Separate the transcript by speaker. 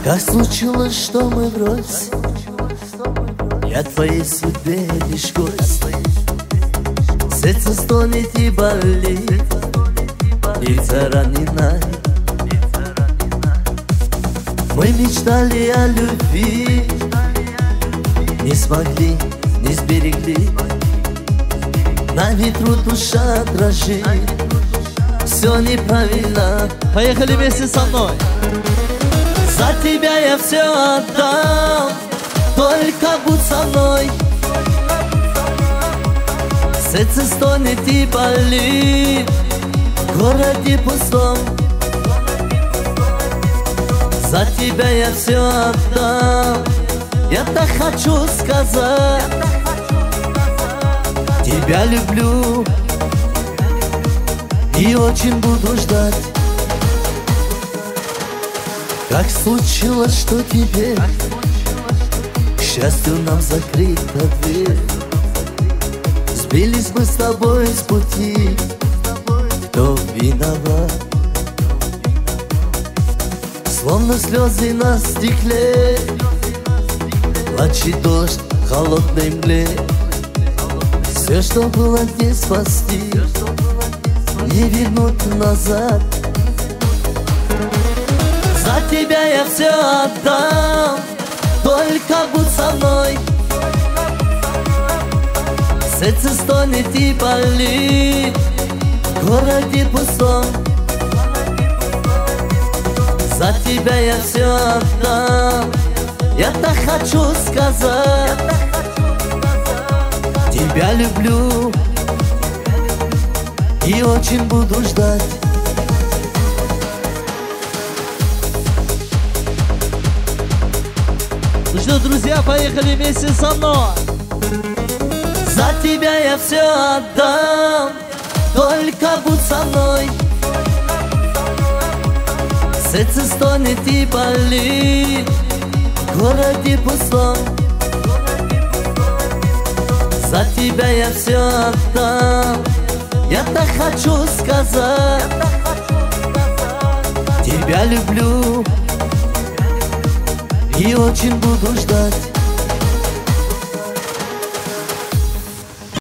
Speaker 1: Как случилось, что мы врозь? Я твоей судьбе лишь гость. Сердце стонет и болит, лица ранена. Мы мечтали о любви, не смогли, не сберегли. На ветру душа дрожит, все неправильно.
Speaker 2: Поехали вместе со мной.
Speaker 1: За тебя я все отдам, только будь со мной. Сердце стонет и болит в городе пустом. За тебя я все отдам, я так хочу сказать. Тебя люблю и очень буду ждать. Как случилось, что теперь к счастью нам закрыта дверь. Сбились мы с тобой с пути, кто виноват? Словно слезы на стекле, плачет дождь в холодной мгле. Все, что было, не спасти, не вернуть назад. За тебя я все отдам, только будь со мной. Сердце стонет и болит в городе пустом. За тебя я все отдам, я так хочу сказать. Тебя люблю и очень буду ждать.
Speaker 2: Ну что, друзья, поехали вместе со мной.
Speaker 1: За тебя я все отдам, только будь со мной. Сердце стонет и болит в городе пустом. За тебя я все отдам, я так хочу сказать. Тебя люблю и очень буду ждать.